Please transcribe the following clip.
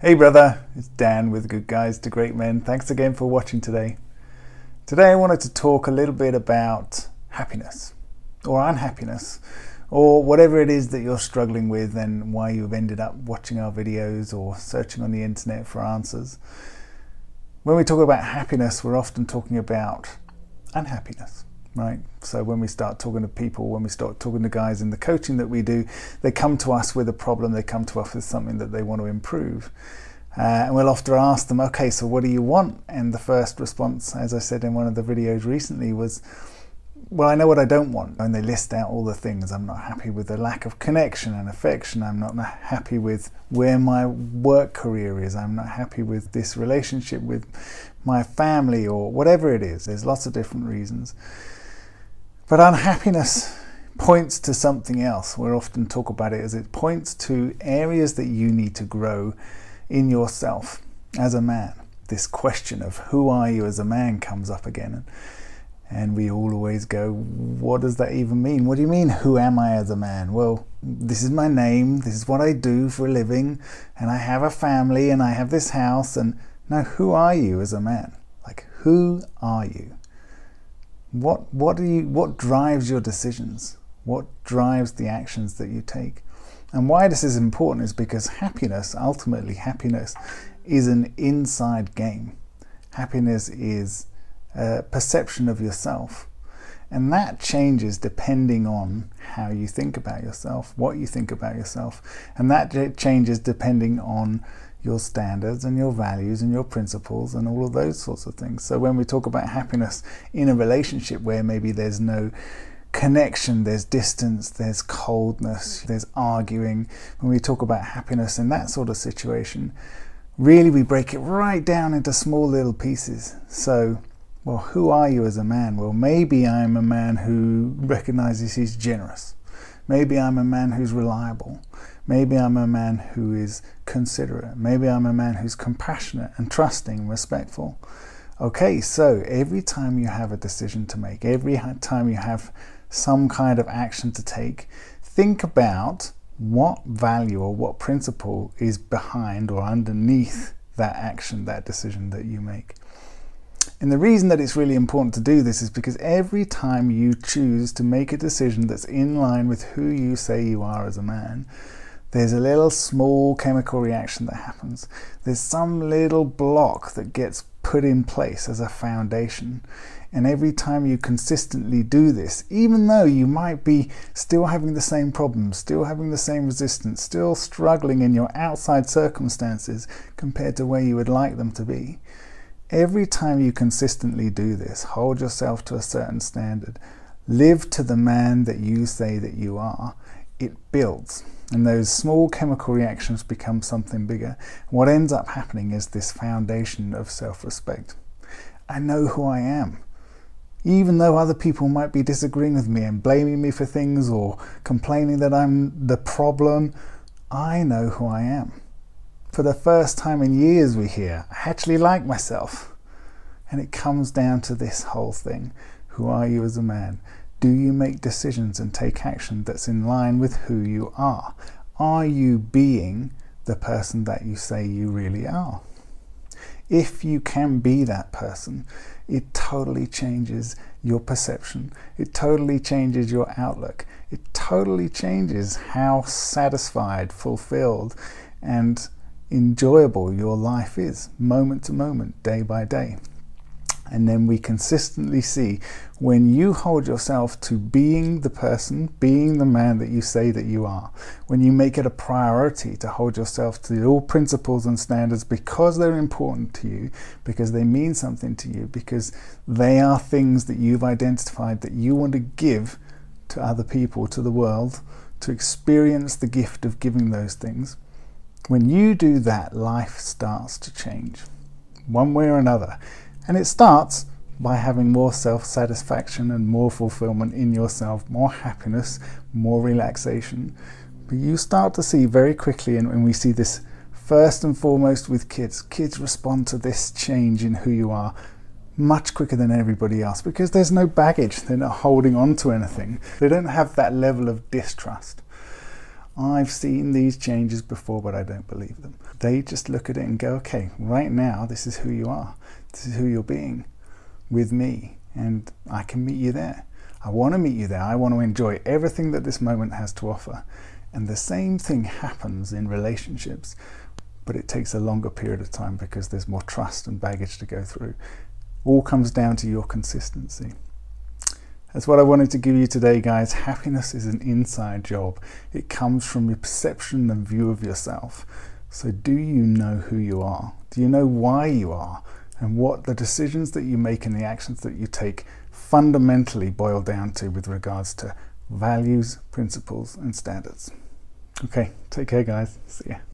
Hey brother, it's Dan with Good Guys to Great Men. Thanks again for watching today. Today I wanted to talk a little bit about happiness or unhappiness or whatever it is that you're struggling with and why you've ended up watching our videos or searching on the internet for answers. When we talk about happiness, we're often talking about unhappiness, right? So when we start talking to people, when we start talking to guys in the coaching that we do, they come to us with a problem, they come to us with something that they want to improve. And we'll often ask them, okay, so what do you want? And the first response, as I said in one of the videos recently, was, well, I know what I don't want. And they list out all the things. I'm not happy with the lack of connection and affection. I'm not happy with where my work career is. I'm not happy with this relationship with my family or whatever it is. There's lots of different reasons. But unhappiness points to something else. We'll often talk about it as it points to areas that you need to grow in yourself as a man. This question of who are you as a man comes up again. And we all always go, what does that even mean? What do you mean, who am I as a man? Well, this is my name, this is what I do for a living, and I have a family, and I have this house, and now who are you as a man? Like, who are you? What drives your decisions? What drives the actions that you take? And why this is important is because happiness, ultimately happiness, is an inside game. Happiness is a perception of yourself. And that changes depending on how you think about yourself, what you think about yourself. And that changes depending on your standards and your values and your principles and all of those sorts of things. So when we talk about happiness in a relationship where maybe there's no connection, there's distance, there's coldness, there's arguing, when we talk about happiness in that sort of situation, really we break it right down into small little pieces. So, well, who are you as a man? Well, maybe I'm a man who recognizes he's generous. Maybe I'm a man who's reliable. Maybe I'm a man who is considerate. Maybe I'm a man who's compassionate and trusting and respectful. Okay, so every time you have a decision to make, every time you have some kind of action to take, think about what value or what principle is behind or underneath that action, that decision that you make. And the reason that it's really important to do this is because every time you choose to make a decision that's in line with who you say you are as a man, there's a little small chemical reaction that happens. There's some little block that gets put in place as a foundation. And every time you consistently do this, even though you might be still having the same problems, still having the same resistance, still struggling in your outside circumstances compared to where you would like them to be, every time you consistently do this, hold yourself to a certain standard, live to the man that you say that you are, it builds. And those small chemical reactions become something bigger. What ends up happening is this foundation of self-respect. I know who I am. Even though other people might be disagreeing with me and blaming me for things or complaining that I'm the problem, I know who I am. For the first time in years we hear, I actually like myself. And it comes down to this whole thing. Who are you as a man? Do you make decisions and take action that's in line with who you are? Are you being the person that you say you really are? If you can be that person, it totally changes your perception. It totally changes your outlook. It totally changes how satisfied, fulfilled, and enjoyable your life is, moment to moment, day by day. And then we consistently see when you hold yourself to being the person, being the man that you say that you are, when you make it a priority to hold yourself to all principles and standards because they're important to you, because they mean something to you, because they are things that you've identified that you want to give to other people, to the world, to experience the gift of giving those things. When you do that, life starts to change, one way or another. And it starts by having more self-satisfaction and more fulfillment in yourself, more happiness, more relaxation. But you start to see very quickly, and we see this first and foremost with kids. Kids respond to this change in who you are much quicker than everybody else because there's no baggage. They're not holding on to anything. They don't have that level of distrust. I've seen these changes before, but I don't believe them. They just look at it and go, okay, right now, this is who you are. This is who you're being with me, and I can meet you there. I want to meet you there. I want to enjoy everything that this moment has to offer. And the same thing happens in relationships, but it takes a longer period of time because there's more trust and baggage to go through. All comes down to your consistency. That's what I wanted to give you today, guys. Happiness is an inside job. It comes from your perception and view of yourself. So do you know who you are? Do you know why you are? And what the decisions that you make and the actions that you take fundamentally boil down to with regards to values, principles, and standards. Okay, take care, guys. See ya.